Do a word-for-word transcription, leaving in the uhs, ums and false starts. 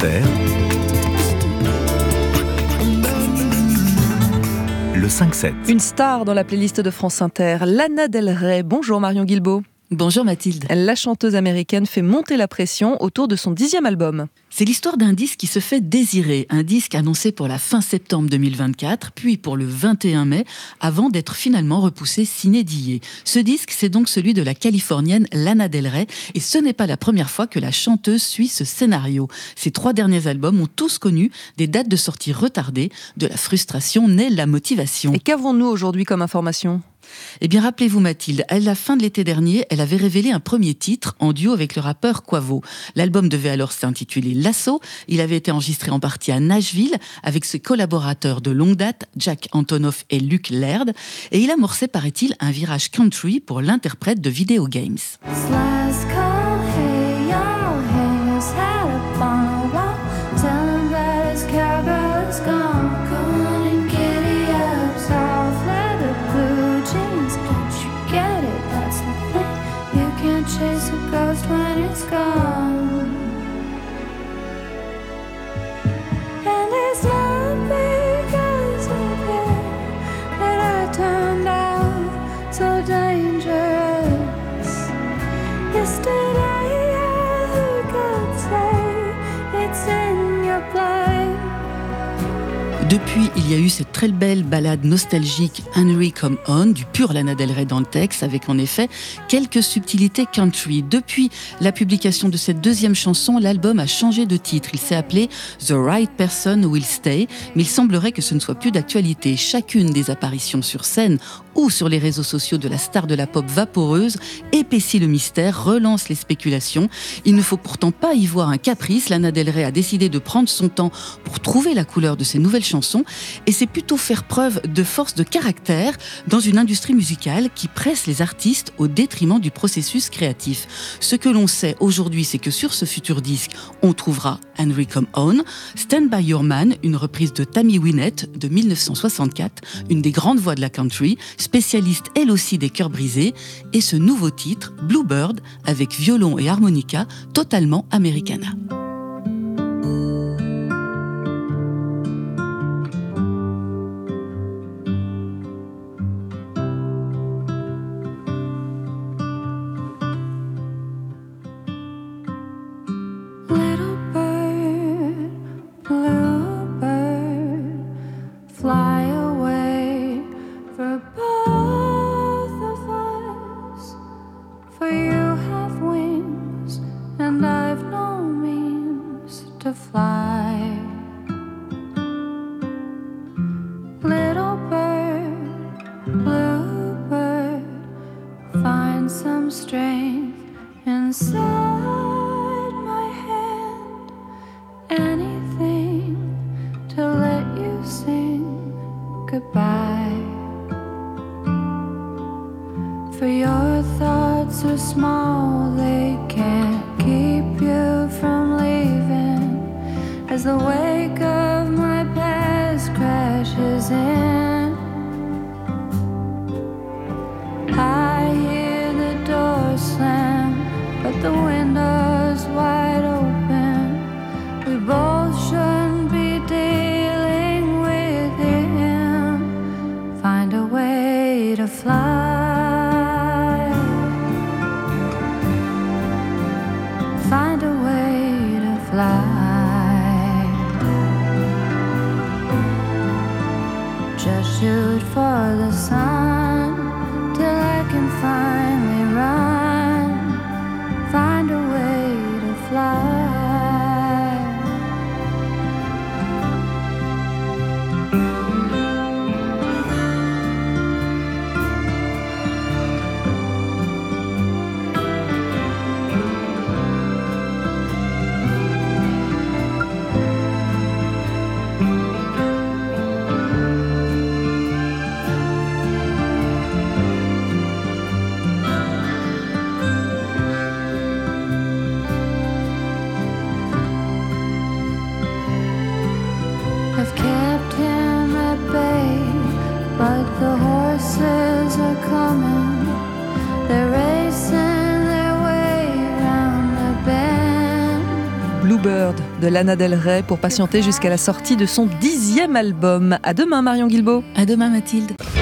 Inter, le cinq sept. Une star dans la playlist de France Inter, Lana Del Rey. Bonjour Marion Guilbault. Bonjour Mathilde. La chanteuse américaine fait monter la pression autour de son dixième album. C'est l'histoire d'un disque qui se fait désirer, un disque annoncé pour la fin septembre deux mille vingt-quatre, puis pour le vingt et un mai, avant d'être finalement repoussé sine die. Ce disque, c'est donc celui de la Californienne Lana Del Rey, et ce n'est pas la première fois que la chanteuse suit ce scénario. Ses trois derniers albums ont tous connu des dates de sortie retardées. De la frustration naît la motivation. Et qu'avons-nous aujourd'hui comme information ? Eh bien, rappelez-vous Mathilde, à la fin de l'été dernier, elle avait révélé un premier titre en duo avec le rappeur Quavo. L'album devait alors s'intituler L'Assaut. Il avait été enregistré en partie à Nashville avec ses collaborateurs de longue date, Jack Antonoff et Luke Laird. Et il amorçait, paraît-il, un virage country pour l'interprète de Video Games. Chase a ghost when it's gone, and it's not because of you that I turned out so dangerous. Yesterday I heard God say it's in your blood. Depuis, il y a eu cette très belle ballade nostalgique Henry Come On, du pur Lana Del Rey dans le texte, avec en effet quelques subtilités country. Depuis la publication de cette deuxième chanson, l'album a changé de titre. Il s'est appelé The Right Person Will Stay, mais il semblerait que ce ne soit plus d'actualité. Chacune des apparitions sur scène ou sur les réseaux sociaux de la star de la pop vaporeuse épaissit le mystère, relance les spéculations. Il ne faut pourtant pas y voir un caprice. Lana Del Rey a décidé de prendre son temps pour trouver la couleur de ses nouvelles chansons, et c'est plutôt faire preuve de force de caractère dans une industrie musicale qui presse les artistes au détriment du processus créatif. Ce que l'on sait aujourd'hui, c'est que sur ce futur disque, on trouvera Henry Come On, Stand By Your Man, une reprise de Tammy Wynette de dix-neuf cent soixante-quatre, une des grandes voix de la country, spécialiste elle aussi des cœurs brisés, et ce nouveau titre, Bluebird, avec violon et harmonica, totalement Americana. Fly away for both of us, for you have wings and I've no means to fly. Little bird, blue bird, find some strength inside my hand, anything to let you sing goodbye. For your thoughts are small, they can't keep you from leaving. As the wake of my past crashes in, I hear the door slam, but the window's wide open. We both shouldn't be dealing with him. Find a way to fly. Find a way to fly. Just shoot for the sun till I can finally run. Find a way to fly. Bluebird de Lana Del Rey pour patienter jusqu'à la sortie de son dixième album. À demain Marion Guilbault. À demain Mathilde.